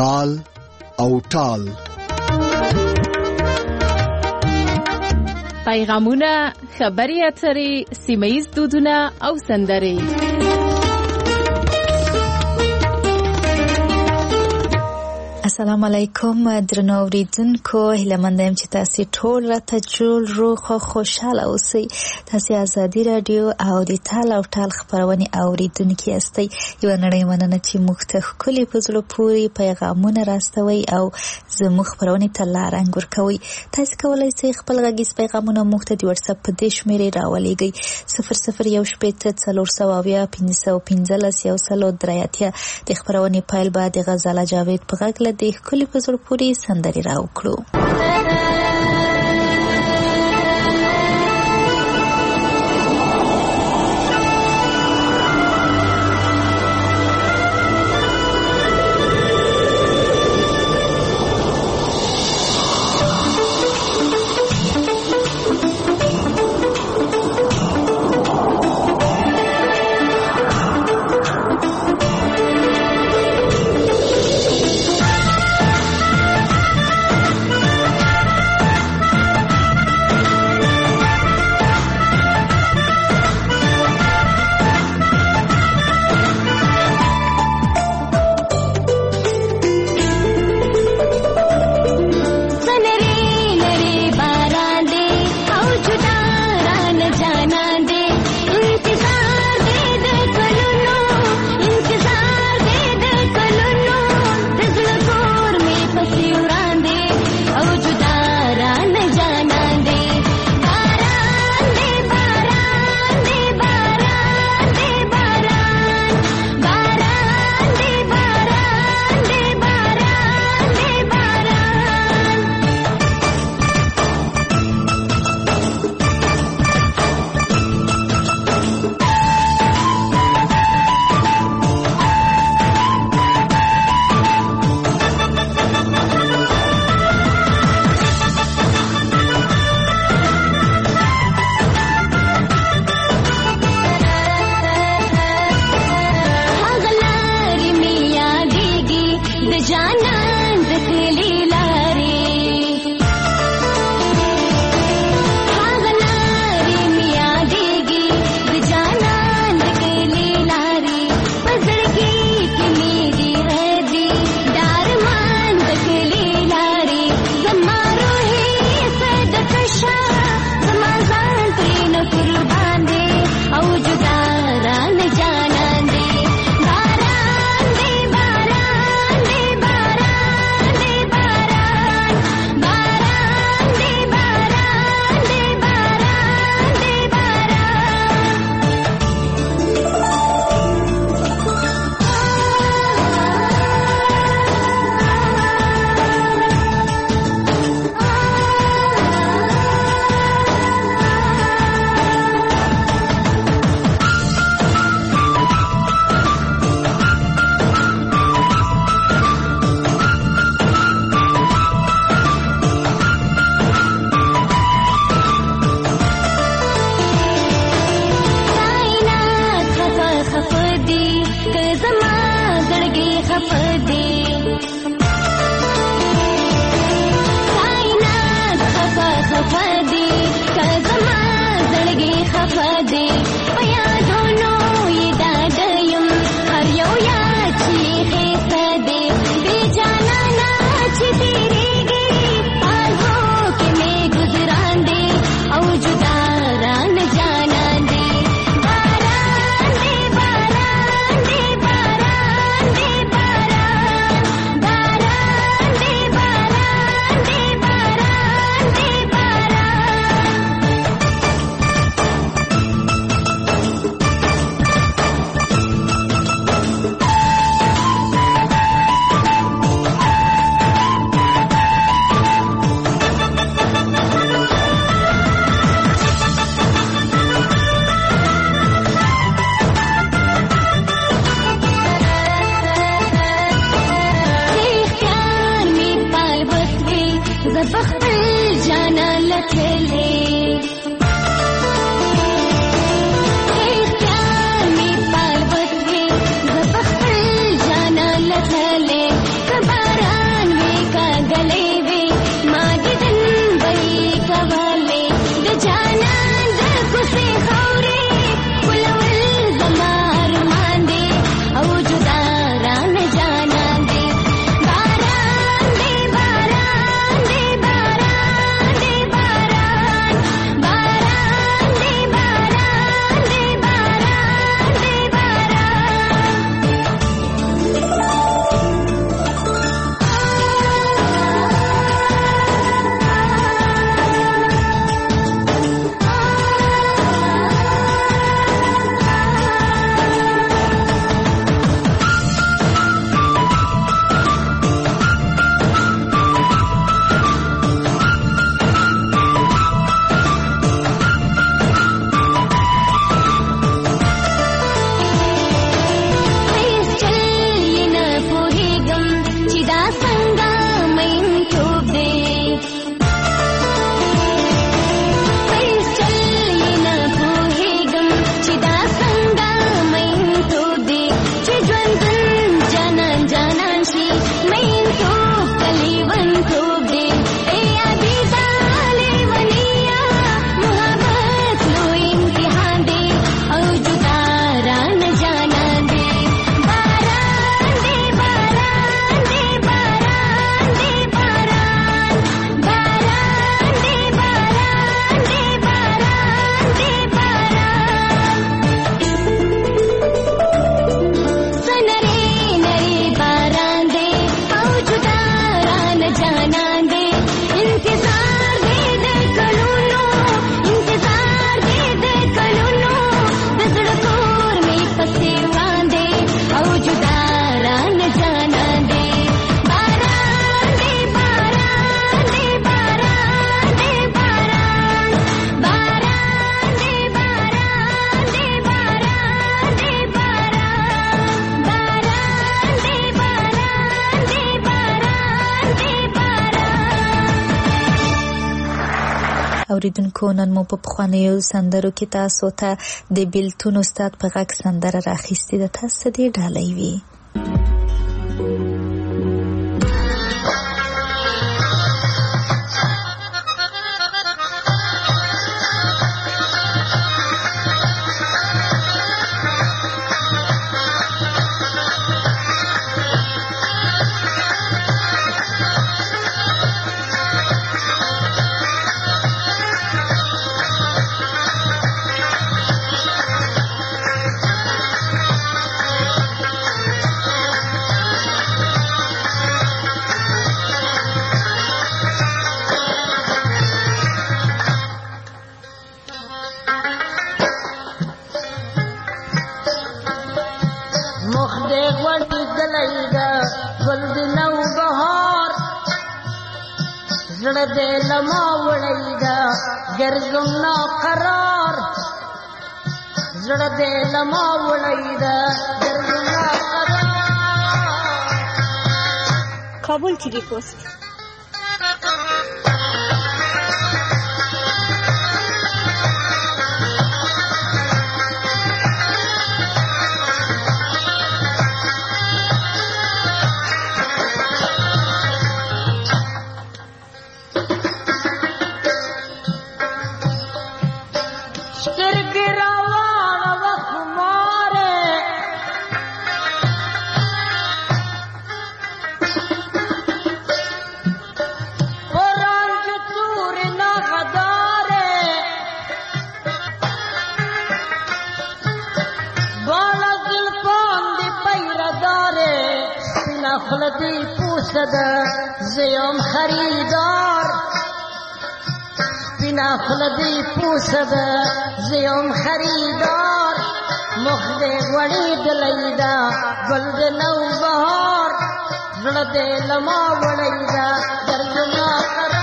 تال او ټال. پیغامونه، خبري اترې، سیمه‌ییز دودونه او سندرې. السلام علیکم درنو اوریدونکو، هیله مند یم چې تاسو ټول راته جوړ روغ او خوشاله اوسئ. تاسو آزادي رادیو او د تال او ټال خبرونه اوریدونکي یاستئ. یو نړۍ مننه چې موږ ته ښکلي په زړه پورې پیغامونه راستوي او زموږ خبرونه ته لار انګور کوي. تاسو کولای شئ خپل غږیز پیغامونه موږ ته د واتس اپ په دې شمیرې راولېږئ 0018401515 د خبرونه پایل بعد غزل جاوید په غږ د خپل پزړ پوری سندري راوکړو. खबर اوریدونکو نن مو په پخوانیو سندرو کې تاسو ته د بیلتون استاد په غږ سندره راخیستې ده. تاسو دې ډالۍ وي. زړه دې لما وړی دا ګرځم نا قرار زړه دې لما وړی دا ګرځم نا قرار. کابل ټي وي پوسټ. خلدی پوسد زیم خریدار بنا خلدی پوسد زیم خریدار مخد وڑی دلیدا گلد نو بہار زلد لما وڑیدا درجنا قرار.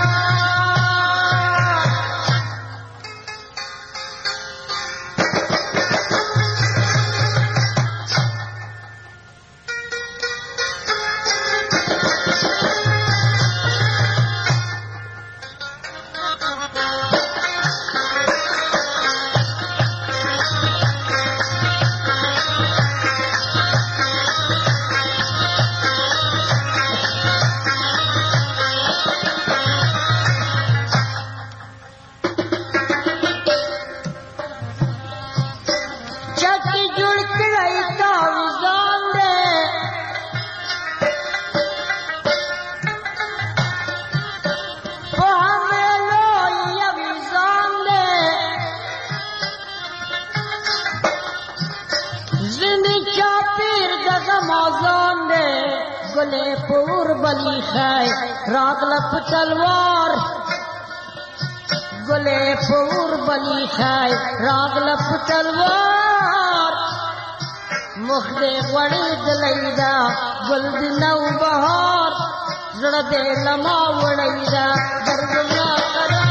گلے پور بلی خای راغلپ تلوار گلے پور بلی خای راغلپ تلوار مخد وڑی دلیدا گلد نو بہار زړه لما وڑیدا درجنا قرار.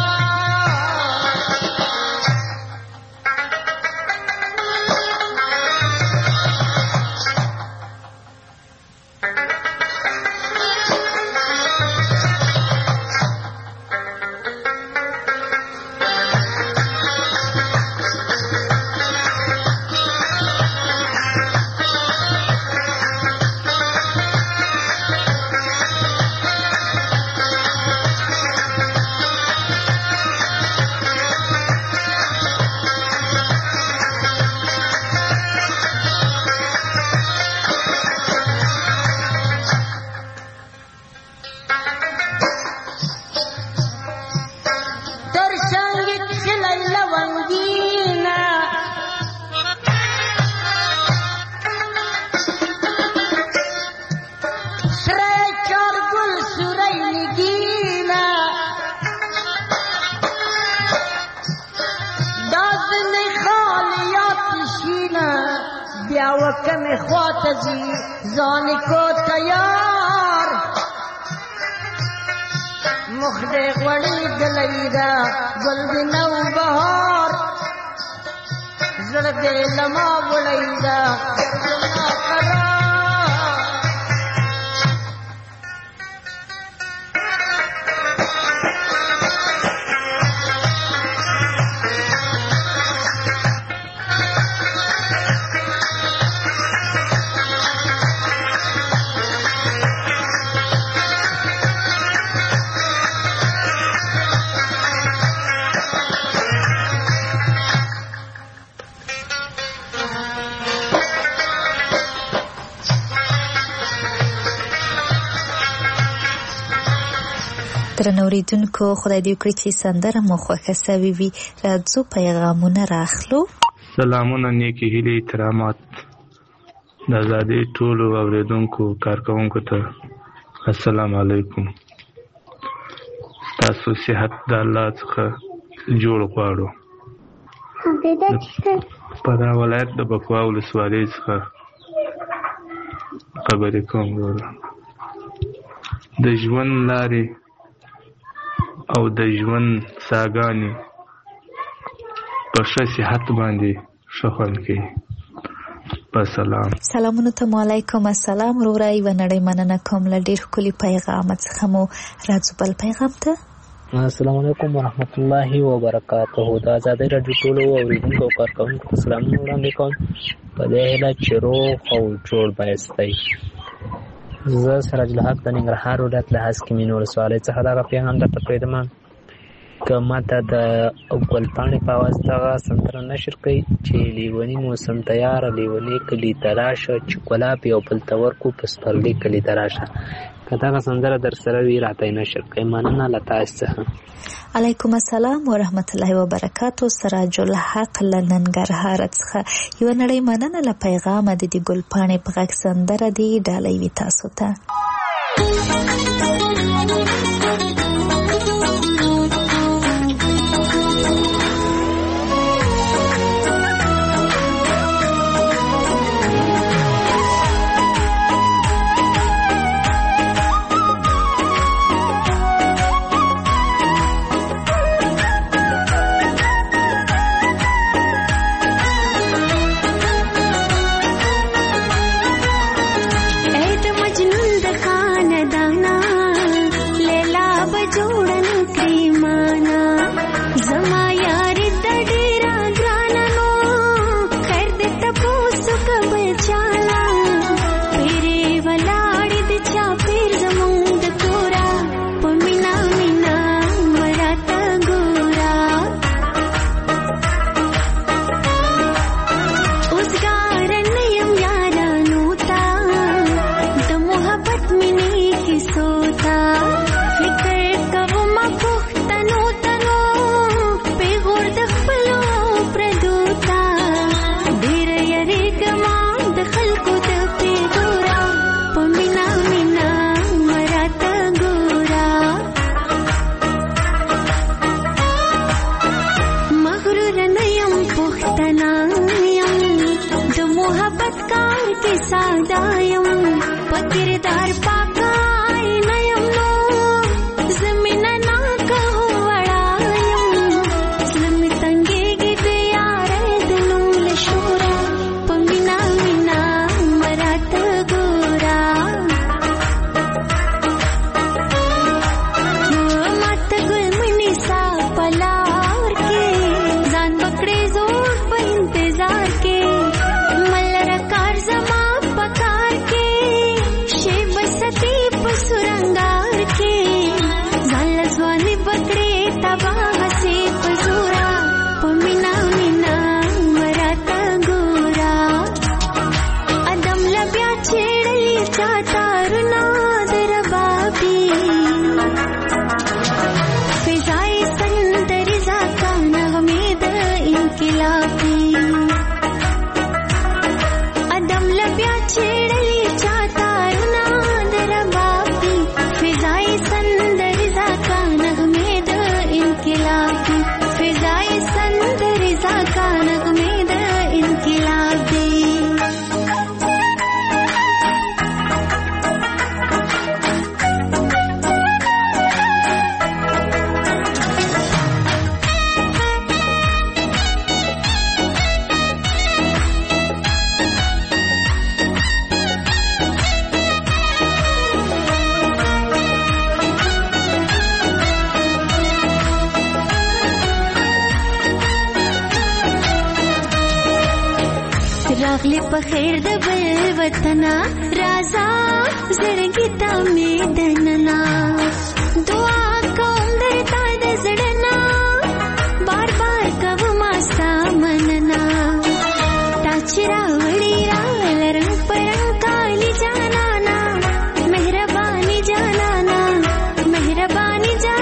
وکم خواتزی زانی کو تیار مخد غړی دلیدا گلد نو بہار زړه دې لما وړیدا درجنا قرار. درنو اوریدونکو خدای دې وکړي چې سندره مو خوښه سوې وي. راځو پیغامونه راخلو. سلامونه، نیکی هیلې، احترامات د آزادۍ ټولو اوریدونکو کارکوونکو ته السلام علیکم. تاسو صحت د الله څخه جوړ غواړو. په دا ولایت د بکوا ولسوالۍ څخه خبرې کوم. د ژوند لارې او د ژوند ساګانې په ښه صحت باندې ښه خوند کوي. په سلام. سلامونه ته علیکم. السلام وروره، یوه نړۍ مننه کوم له ډېر ښکلي پیغام څخه مو. راځو بل پیغام ته. السلام علیکم ورحمت الله وبرکاته. د آزادۍ راډیو ټولو اوریدونکو او کارکوونکو ته سلامونه وړاندې کوم په دې هیله چې روغ او جوړ بایستی. زه سراج الحق د ننګرهار ولایت له هسکې ولسوالۍ څخه دغه پیغام درته پرېږدم که ماته د ګلپاڼې په اواز دغه سندره نشر کړئ چې لیوني موسم تیاره لیوني کلي ته راشه چې ګلاب یو بل ته ورکو په سپرلي کلي ته راشه. که دغه سندره در سره وي راته یې نشر کړئ. مننه له تاسو څخه. علیکم السلام ورحمت الله وبرکاته. سراج الحق له ننګرهار څخه یوه نړۍ مننه له پیغامه د دې ګلپاڼې په غږ سندره دې ډالۍ وي تاسو ته. راغلی په خیر د بل وطنا رازا زړګي ته مې دننا دعا کوم درته د زړنا بار بار کوم ستا مننا تا چې راوړی را لرم پرنګ کالی جانانا مهرباني جانانا مهرباني جانانا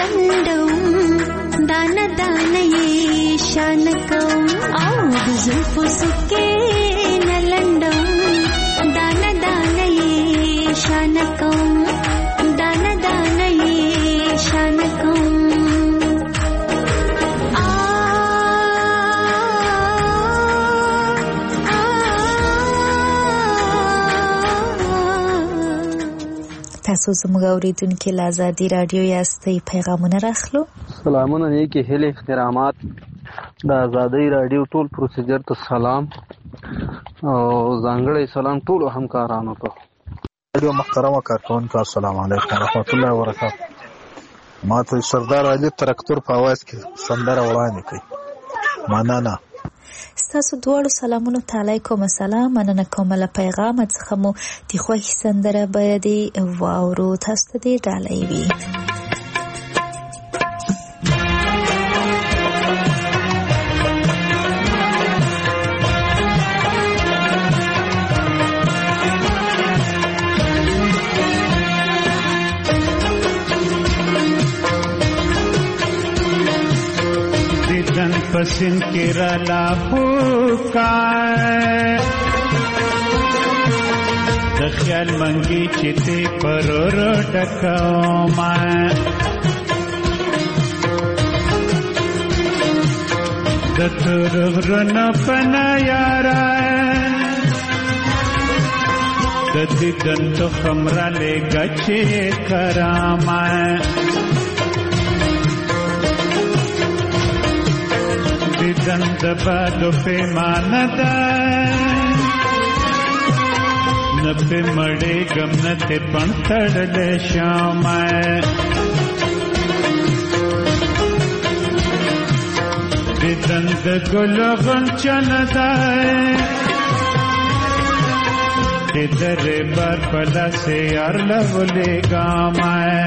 لنډوم دانه دانه یې شان کوم او د زلفو سکې نه لنډوم دانه دانه یې شان کوم دانه دانه یې شان کوم تاسو زموږ اوریدونکي له ازادي راډیو یاستئ پیغامونه راخلو. سلامونه نیکې هیلې احترامات د ازادي راډیو ټول پروسیجر ته سلام او ځانګړی سلام ټولو همکارانو ته. راډیو محترمه کارکونکو السلام علیکم ورحمت الله وبرکاته. ما ته سردار علي ترکتور په اواز کې سندره وړاندې کړي. مننه. ستاسو دواړو سلامونو ته علیکم السلام. مننه کوم له پیغام څخه مو د خوښې سندره باید واورو. تاسو ته دې ډالۍ وي. पसिन के रला पुकार د خیال منګي چې ته پرور ټکوما د ترغرن پنا یارا د دې دنت خمره لګچې کراما دند بالو پہ ماندا نپے مڑے گمنتے پنتڑلے شام دند گلو غنچن دائے ادھر بار پلا سے یار لولے گام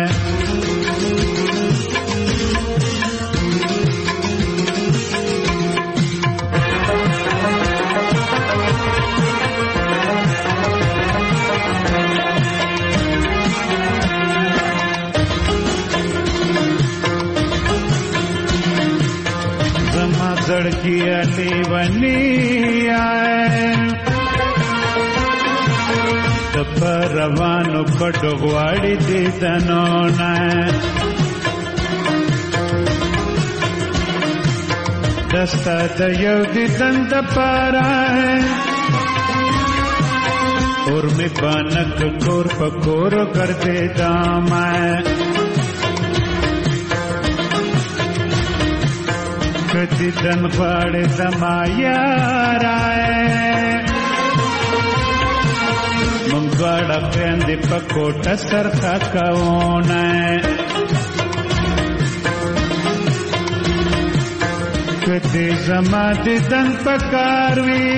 زړګي علي ونی آئے د پروانو پټو غواړي دې دنونه دستا د یو دې دند پاره اور می بانک کور پکور کر دے دامه کتی دن غاڑے زما یارائے منگواڑا پیندی پکوٹا سرخا کونائے کتی زما دی دن پکاروی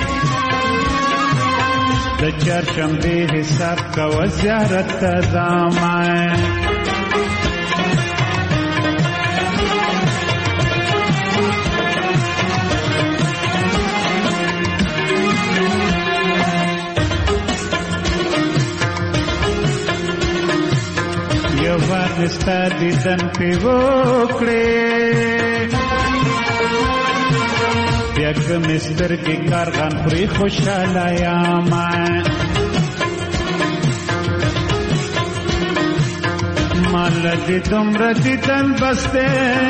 د چارشنبه حساب کا وزیارت زامائے نستا دیدن پی وکڑے بیاک مستر کی کارغان پوری خوشحالا یاما مالا دی دمر دیدن بستے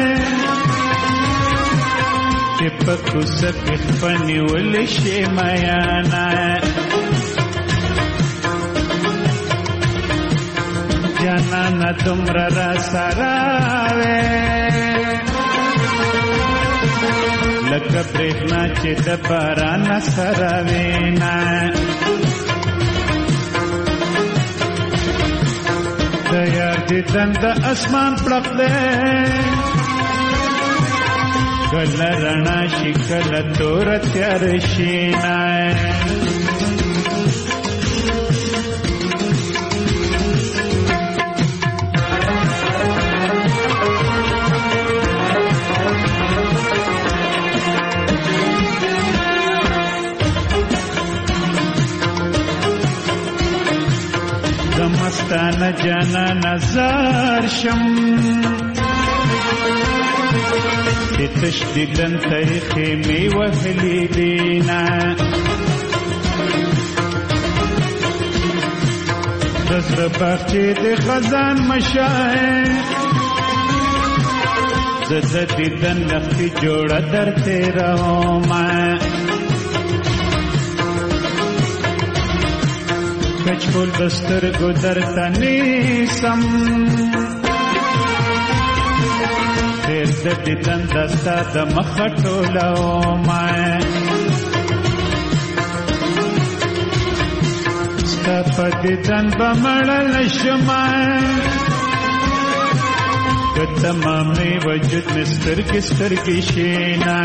چپکو سکت پنی ولشی میانا جانا تمر را سراوے لک برېښنا چې د باران سراوینا د یار دیدن د اسمان پړق دی کله رڼا شي کله تور تیار شینا مستانه جانا نظر شم چې تشدیدن طریقې می وهلې دینا دزر باغچې د خزان مشاعر زده دیدن لختی جوړه در تیروما کچکول دسترګو درته نیسم ډېر د دیدن دستا د مخه ټولوما ستا په دیدن به مړه شمه که تمامي وجود مې سترګې سترګې شینه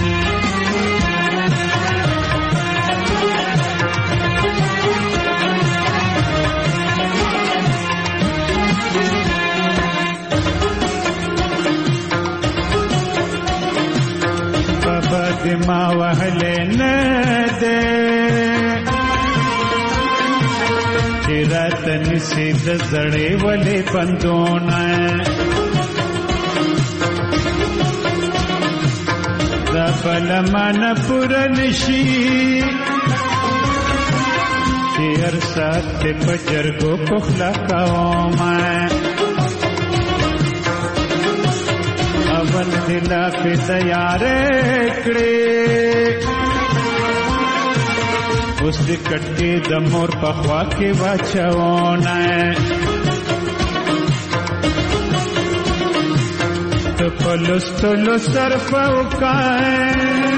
بابا دې ما وهلې نه دی چې راته نیسي د زړې ولې بندونه دا بلمانه پوره نشي چې هر ساعت دې په جرګو پخلا کومه اول دلا په تیارې کړې اوس دې کټې د مور په خوا کې واچونه ته په لوستلو صرفه وکړې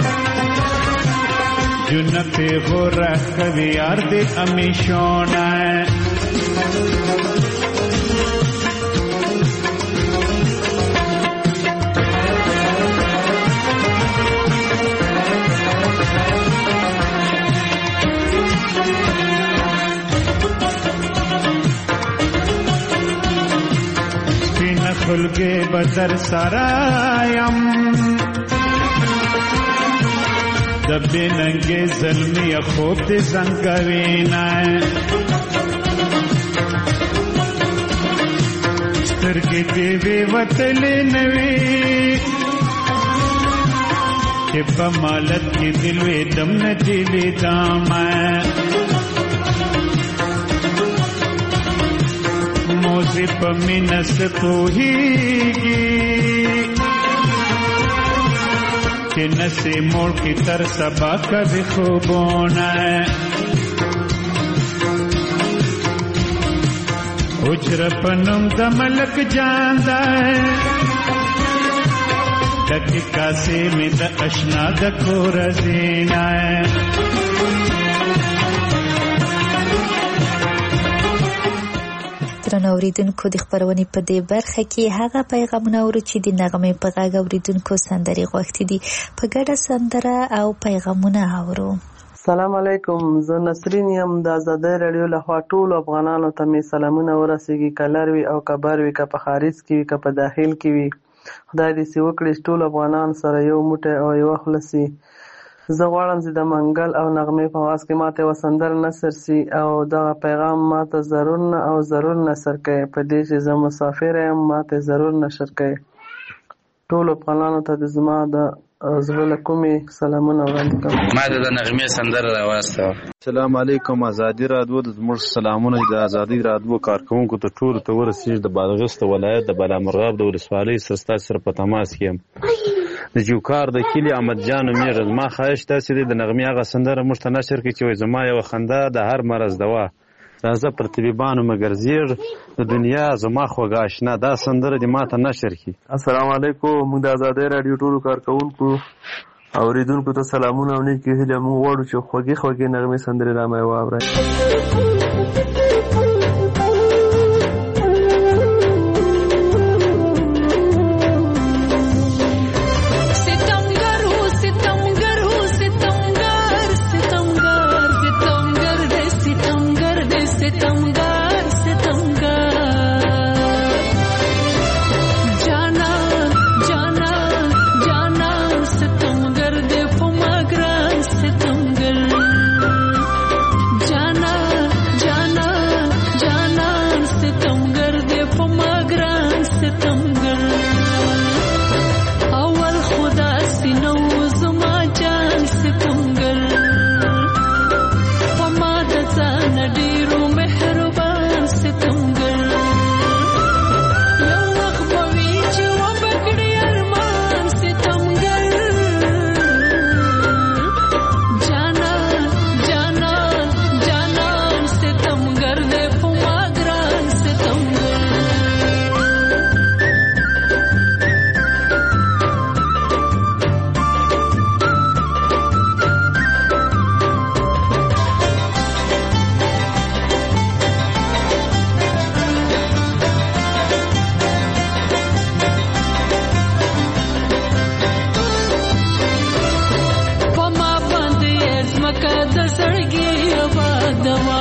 جون په غوره کوي یار دې همیشونه خلګې بدر سرایم د بننګې ظلمي خوب دې څنګه سترګې دې وی وتلې نوي چې په مالت کې دل وې دم نه دی لیدم موزی پا منس پوہیگی کہ نسی موڑ کی تر سبا کبھی خوبونا اجر پنم دملک جاندہ دکی کاسی میں دا اشنا دکو رزینا درنو اوریدونکو د خبرونې په دې برخه کې هغه پیغامونه اورو چې د نغمې په غږ اوریدونکو سندرې غوښتي دي په ګډه سندره او پیغامونه اورو. سلام علیکم، زه نسرین یم. د آزادۍ راډیو لخوا ټولو افغانانو ته مې سلامونه ورسیږي، که لر وي او که بر وي، که په خارج کې وي که په داخل کې وي. خدای دې سي وکړي ټول افغانان سره یو موټی او یوه خوله سي. زه غواړم چې د منګل او نغمې په آواز کې ماته یوه سندره نثر سي او دغه پیغام ماته ضرور نه او ضرور نثر کوي. په دې چې زه مسافر یم ماته ضرور نشر کوي. ټولو افغانانو ته د زما د زړه له کومې سلامونه وړاندې کوم. ما ته د نغمې سندره راواستوه. السلام علیکم. آزادي راډیو د زموږ سلامونه د آزادي راډیو کارکوونکو ته ټولو ته ورسېږي. د بادغیس ولایت د بالامرغاب د ولسوالۍ سره ستاسو سره په تماس کې یم. د جوکار د کلي احمد جان میغه ما خواهش تاسې د نغمې هغه سندره موږ ته نشر کړي چې وایي زما یوه خندا د هر مرض دوا، راځه پر طبیبانو مګر زیږ د دنیا زما خوږه اشنا. دا سندره دې ما ته نشر کړي. السلام علیکم. موږ د آزادۍ راډیو ټولو کارکوونکو اوریدونکو ته سلامونه او نیکې هیلې. موږ غواړو چې خوږې خوږې نغمې سندرې را مې واورئ. د زړګي آبادوا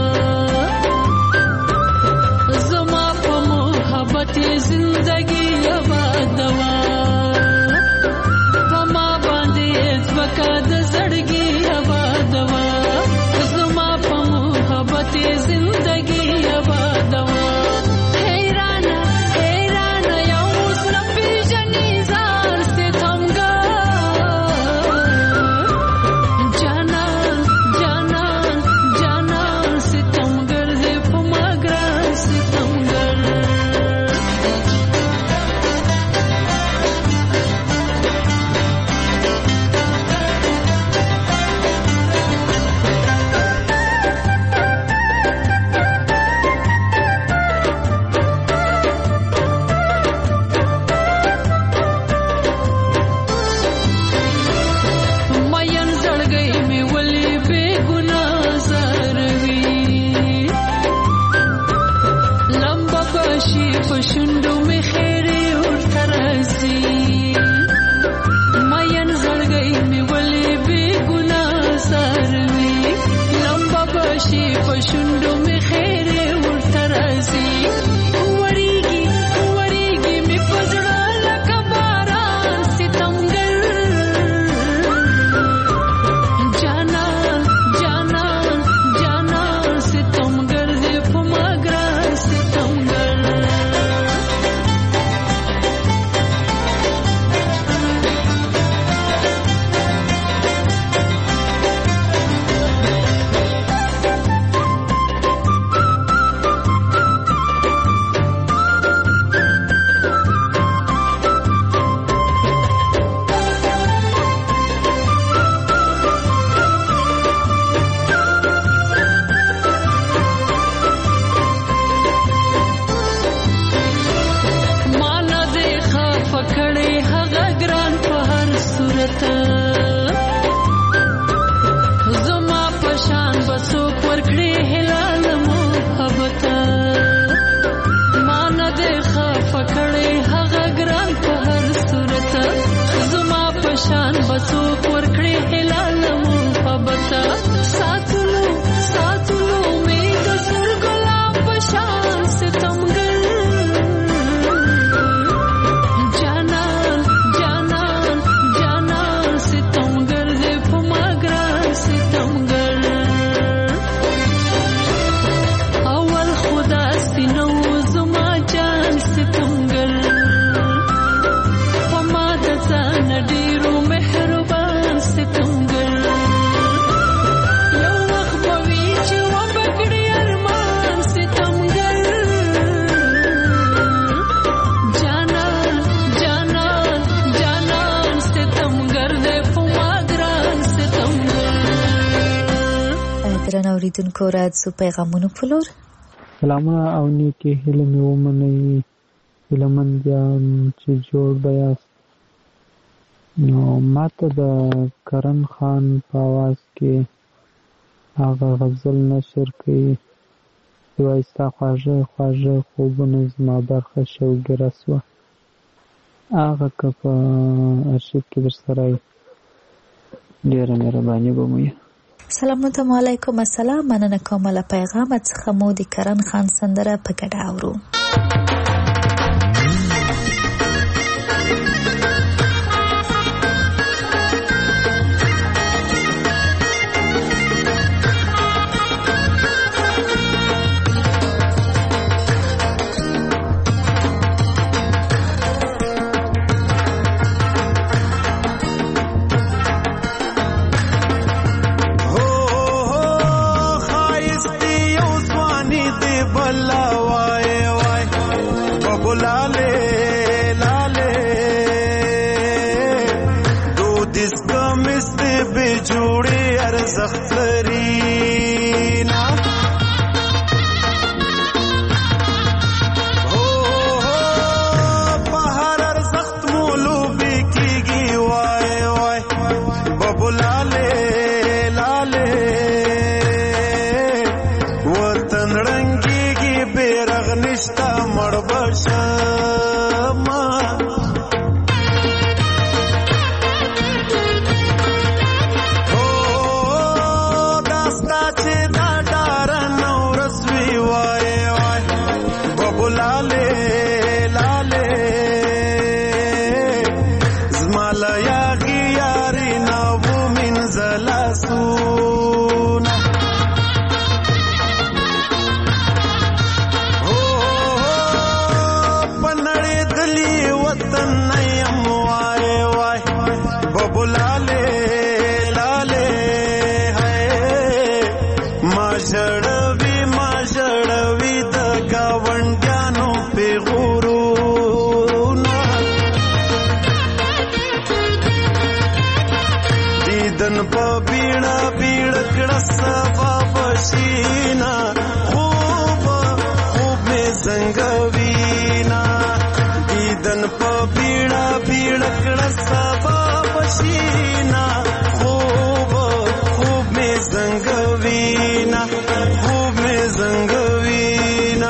زما په محبت زندگی آبادوا په ما باندې ځمکه د زړګي آبادوا زما په محبت زندگی آبادوا اوریدونکو راځو پیغامونو په لور. سلامونه او نیکې هیلې مې ومنئ هیلهمندیان چې جوړ به یاست. نو ماته د کرن خان په اواز کې هغه غزل نشر کوي چې وایي ستا خواږه خواږه خوبونه زما برخه شوګیره سوه. هغه که په ارشیف کې در سره وي ډېره مهرباني به مو وي. سلام علیکم. السلام. مننه کوم له پیغامت څخه مو د کرن خان سندره په ګډه اورو. بلا وای وای جړوي ما جړوي د گاونډیانو په غورونه دیدن په بیړه بیړه کړه سبا بشینا خوب می زنګوینا دیدن په بیړه بیړه کړه سبا بشینا خوب می زنګوینا خوب می زنګوینا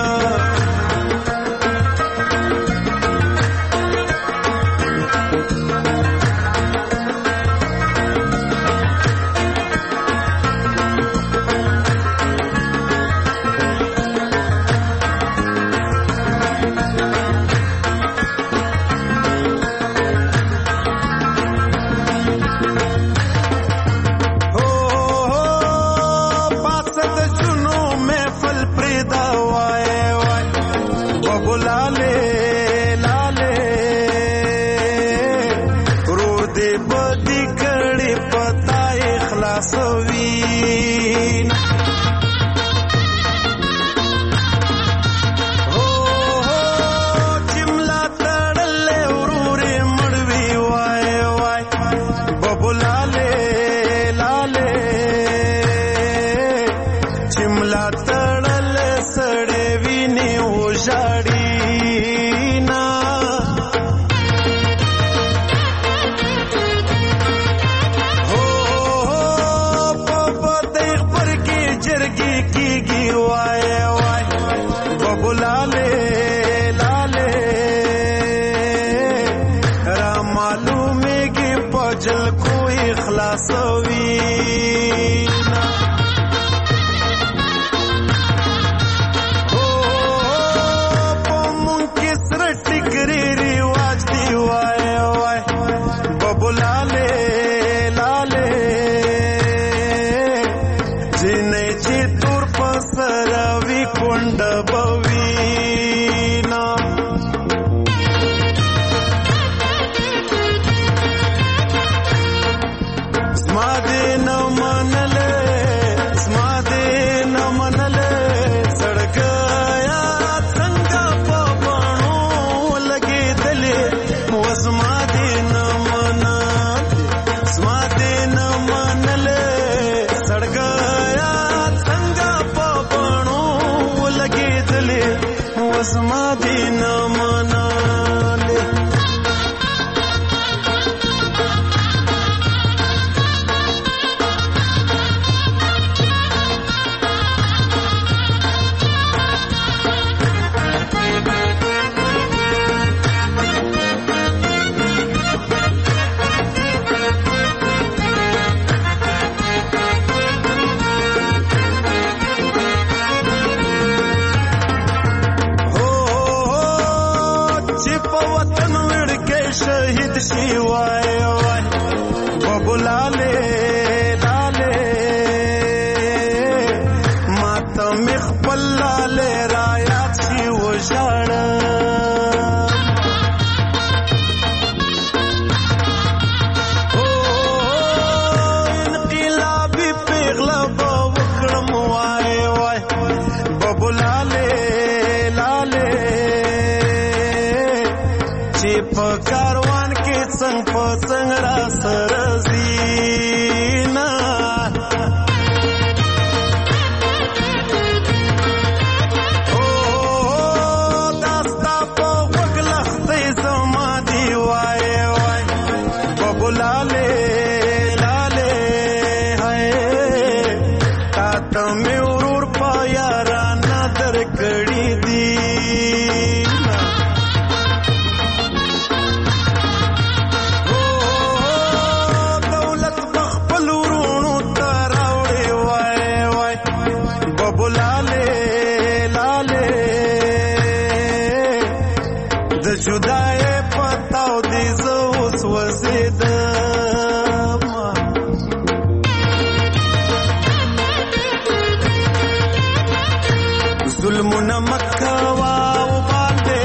ظلمونه مکوا او باندې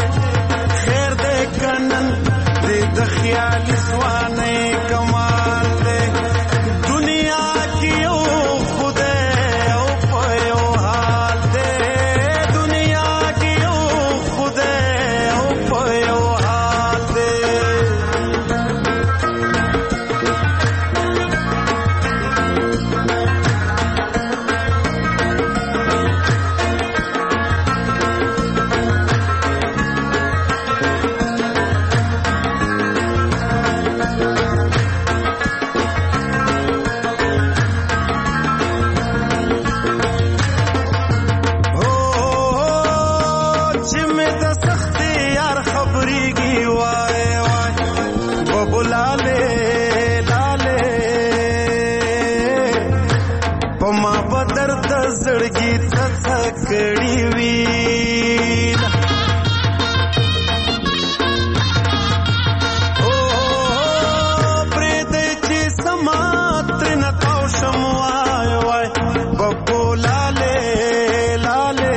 خیر دې کنن دې د خیال سوانه کمال دې دنیا کې او خدای او پيو بدر د زړګي څخه کړي وی او پرې دې چې سماتر نه تاو شم وای وای ببو لاله لاله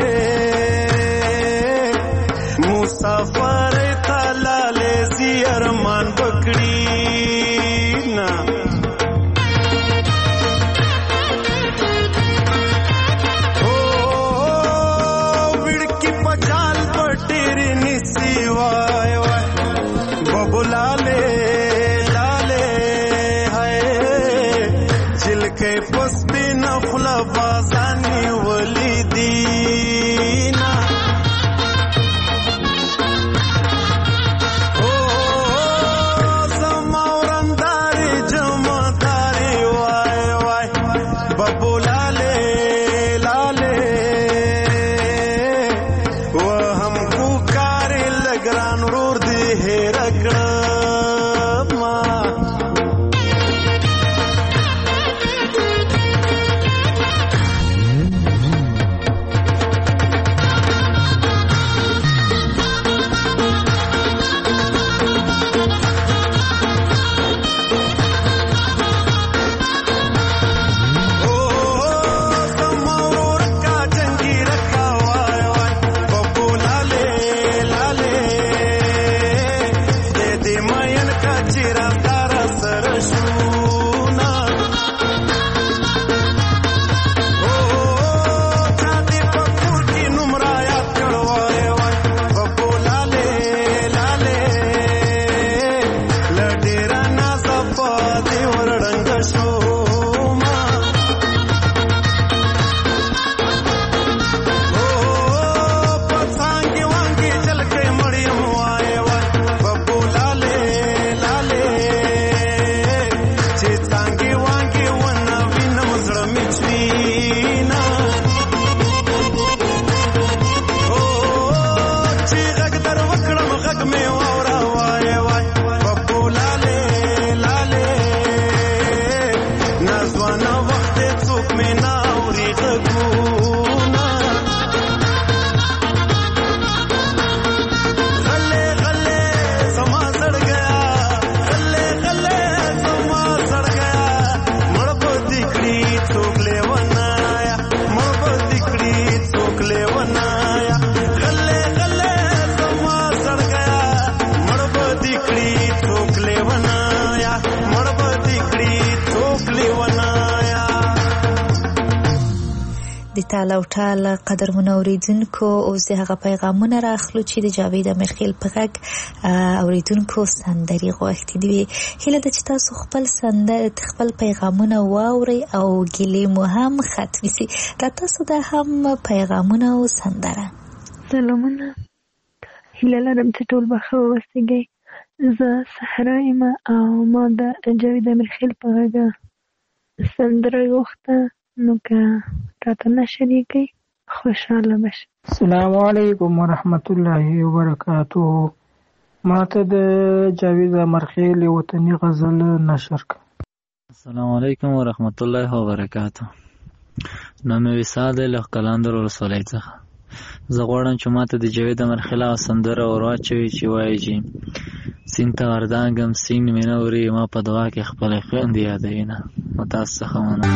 مسافر تلاله زیرمان بکړي نا تعال او ټال قدرمن اوریدونکو اوس هغه پیغامونه راخلو چې د جاوید امیرخیل په غږ اوریدونکو سندري غوښتي دي. هیله ده چې تاسو خپل پیغامونه واورئ او ګیلې مو هم ختمې سي. را تاسو د هم پیغامونه او سندره. سلامونه، هیله لرم چې ټول به ښه اوسئ. زه صحرا یم او ما د جاوید امیرخیل په غږ سندره غوښته، نو که راته نه شریکئ خوشحاله بشئ. السلام علیکم ورحمت الله وبرکاتہ. ماته د جاوید امیرخیل وطني غزل نشر کړه. السلام علیکم ورحمت الله وبرکاتہ. نام مې وصال له قلاندر ولسوالۍ څخه. زه غواړم چې ماته د جاوید امیرخیل سندره ورواچوي چې وایي چې سیند ته وردانګم سیند مې نه اوري ما په دعا کې خپلې خویندې یادوینه. نو تاسو څخه مننه.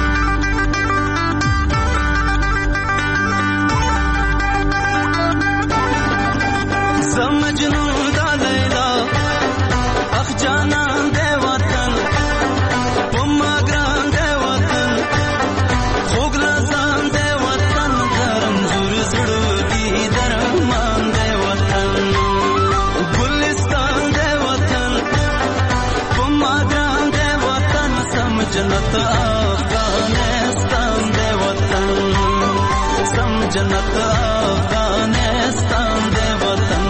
مجنون دا لیلا اخ جانا دے وطن پما گران دے وطن خوگ لازان دے وطن گرم زور زڑو دی درمان دے وطن گلستان دے وطن پما گران دے وطن سم جنت افغانستان دے وطن سم جنت افغانستان دے وطن.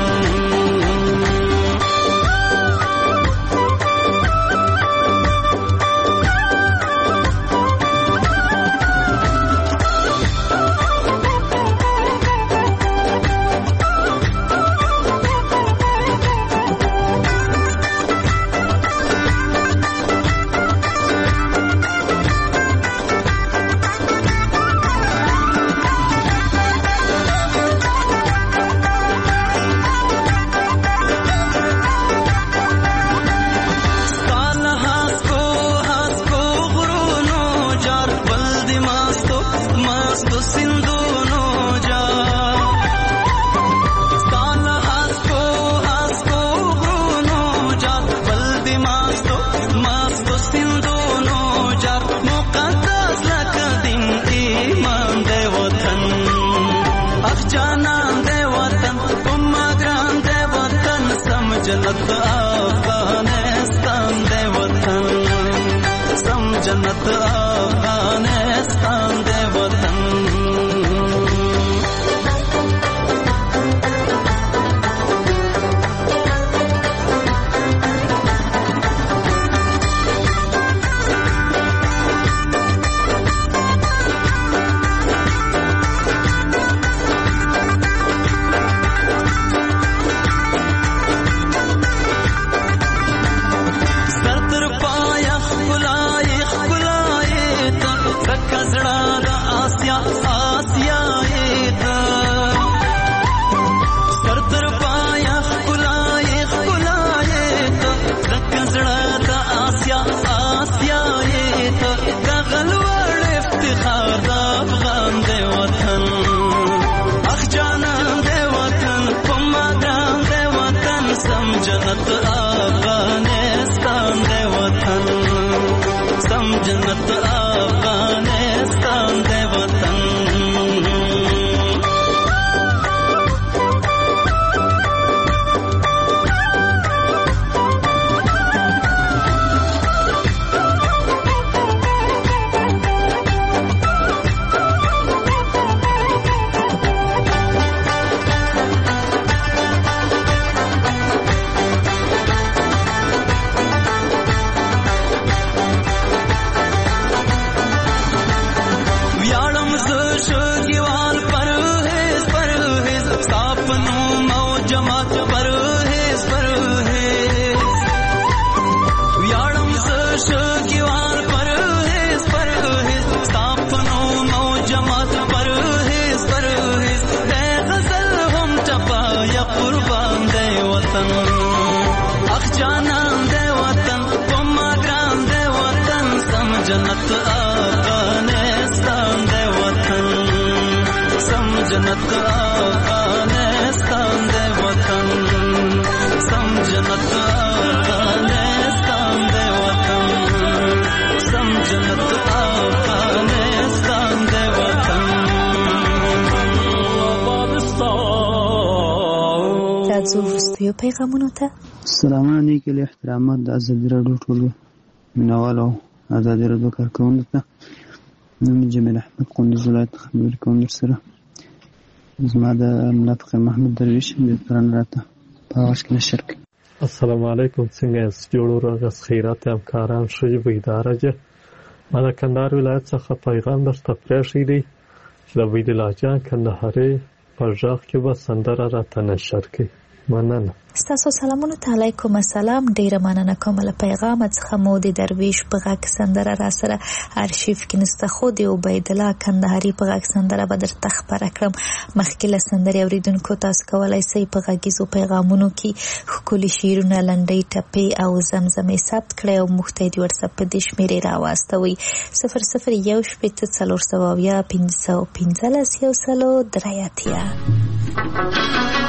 जन्नत अफगानिस्तान दे वतन सम जन्नत अफगानिस्तान दे वतन जन्नत अफगानिस्तान दे वतन सम जन्नत अफगानिस्तान दे वतन जन्नत अफगानिस्तान दे वतन सम जन्नत अफगानिस्तान दे वतन सम जन्नत अफगानिस्तान दे वतन सम जन्नत अफगानिस्तान दे वतन راځو وروستیو پیغامونو ته. السلام علیکم احترامات د ازادي راډیو ټولو مینوالو ازادي راډیو کارکوونکو ته نوم جمیل احمد کندوز ولایت خبرې کوم درسره زما د ملا فقیر محمود درویش د پران راته په اواز کې نشر کوي. السلام علیکم څنګه یاست جوړ ورغس خیرات همکاران ښه به اداره جه ما د کندهار ولایت څخه پیغام درته پرېښی دی چې د ویدلا جان کندهاري په غږ کې به سندره راته نشر کوي. مننه. ستاسو سلامونه ته علیکم السلام. ډیره مننه کوم له پیغام څخه مو د درویش په غږ سندره را سره ارشیف کې نسته خو د عبید الله کندهاري په غږ سندره به درته خبره کړم. مخکې له سندرې اوریدونکو تاسو کولی شئ په غږیزو پیغامونو کې ښکلي شعرونه لنډۍ ټپې او زمزمې ثبت کړئ او موږ ته یې د وټساپ په دې شمېرې راواستوئ 00141515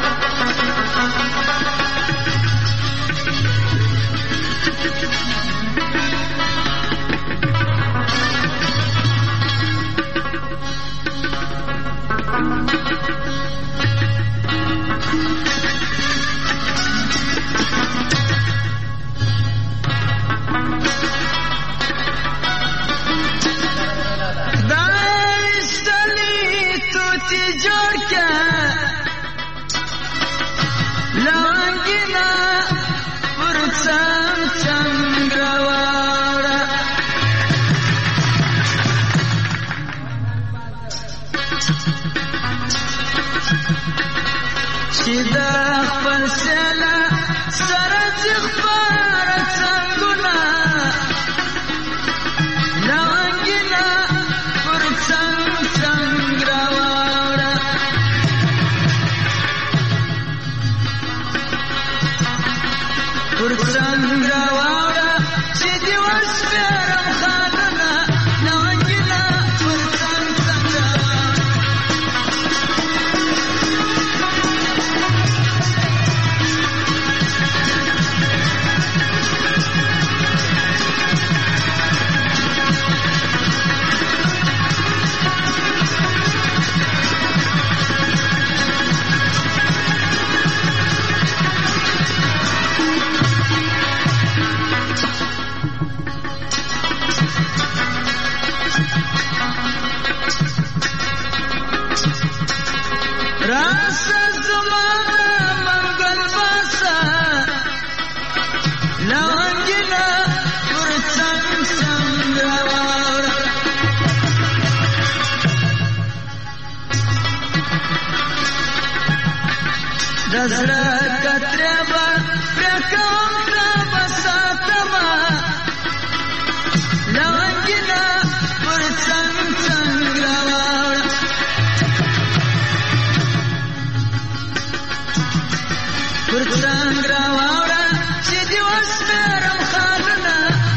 دزړه کتره با پرکوم تا بساتما لونګینا پر څنګ راوړ پر څنګ راوړ چې دی وسمرم خالنا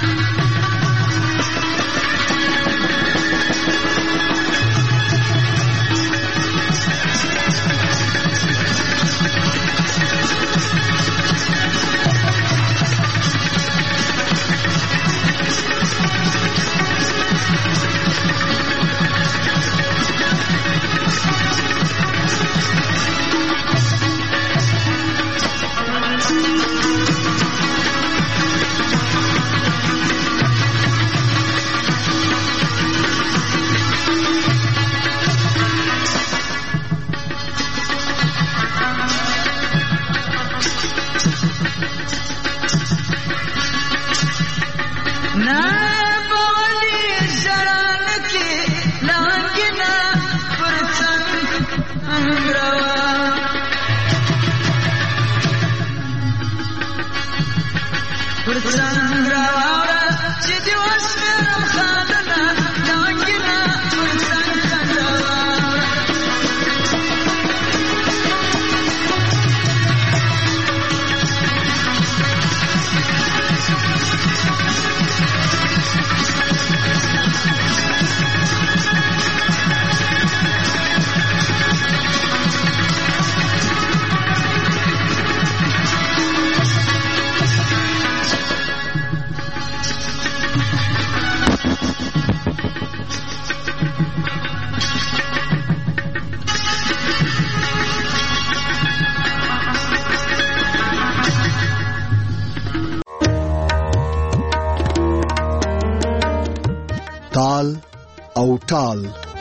تال او ټال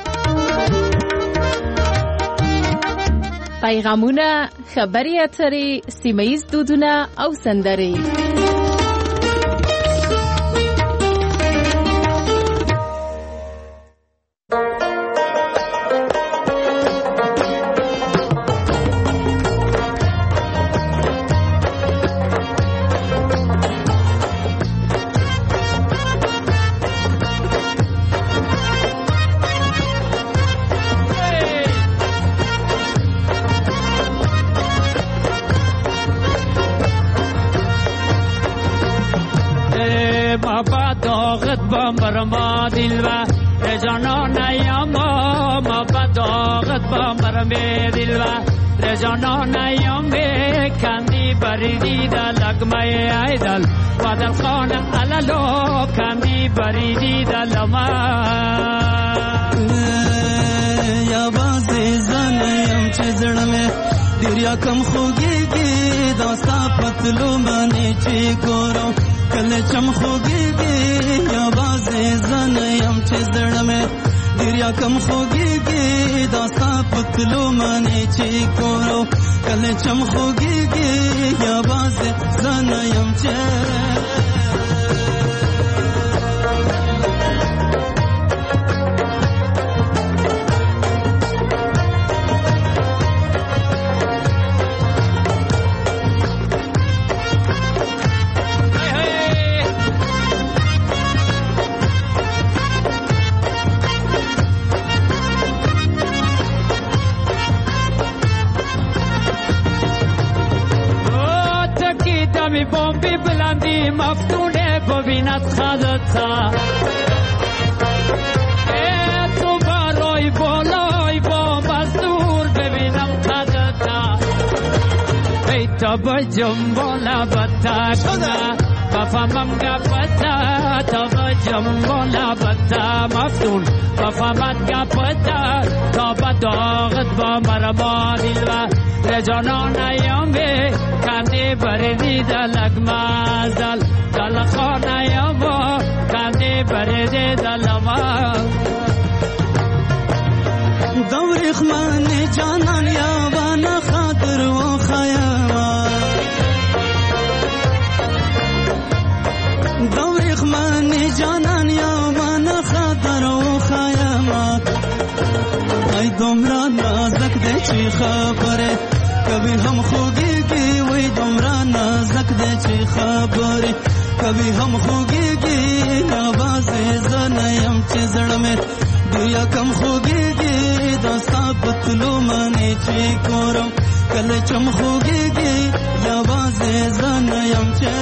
پیغامونه، خبري اترې، سیمه‌ییز دودونه او سندرې. مرما دلوا رجانا نیاما ما بداغت با مرمه دلوا رجانا نیامه کندی بریدی دا لگمه ایدل وادل خانه علالو کندی بریدی دا لما یا بازی زنیم چه زڑمه دیریا کم خوگی گی داستا پتلو منی چی گورو کل چم خوگی گی یا بازی زنیم چه زڑمه دیریا کم خوگی گی داستا پتلو منی چی گورو کل چم خوگی گی یا بازی زنیم چه بومبی بلندی مفتونه ببیند خدتا تو برای بالای با مزدور ببینم خدتا ای تا بجم بالا بتا کنه بفهمم گپتا تا بجم بالا بتا مفتون بفهمت گپتا تا بداغت با مرما دلوا رجانا نیامه کندی بریدی دلگ مازل دل خانه یاما کندی بریدی دلما دوریخ من جانان یابان خاطر و خیاما دوریخ من جانان یابان خاطر و خیاما ای دمران نازک ده چی خبره کبھی هم خوږیږي وای دومره نازک دی چې خبرې کبھی هم خوږیږي نوازې زه نه یم چې زړه مې بیا کم خوږیږي دا ستا په تلو منې چې ګورم کله چې هم خوږیږي یوازې زه نه یم چې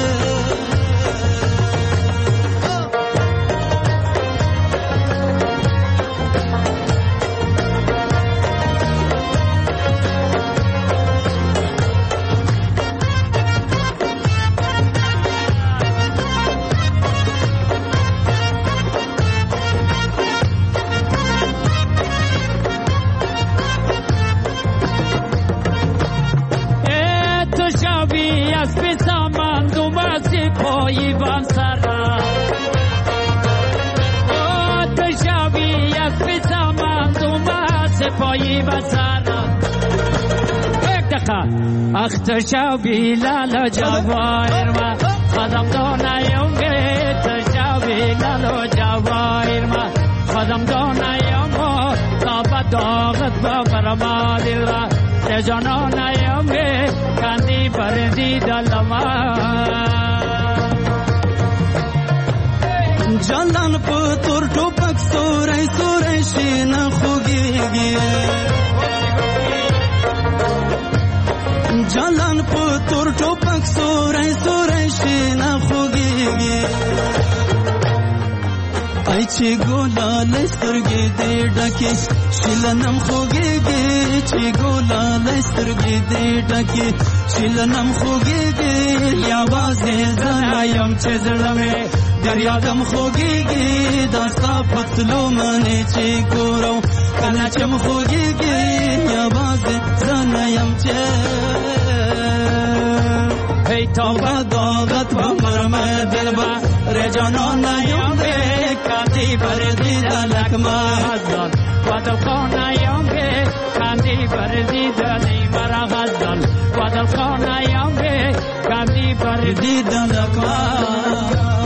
اختشابی لالا جواهر ما خدم دانایم اختشابی لالا جواهر ما خدم دانایم تابا داغت با برما دل را تجانانایم کندی بردی دلما جلان پتور ټوپک سورای سورای شین خوږیږي جلان پتور ټوپک سورای سورای شین خوږیږي ای چې ګولال سترګې دې ډکې شیلنم خوږیږي چې ګولال سترګې دې ډکې شیلنم خوږیږي یوازې زه یم چې زړه مې دریادم خوږیږي دا ستا په تلو منې چې ګورم کله چې م خوږیږي یوازې زه نه یم چې ای توبه داغت و مرمه دلبر رجانانه یم کاندی بردی دلک مهزل و دلخانه یم کاندی بردی دلی مرا غزل و دلخانه یم کاندی بردی دلک مهزل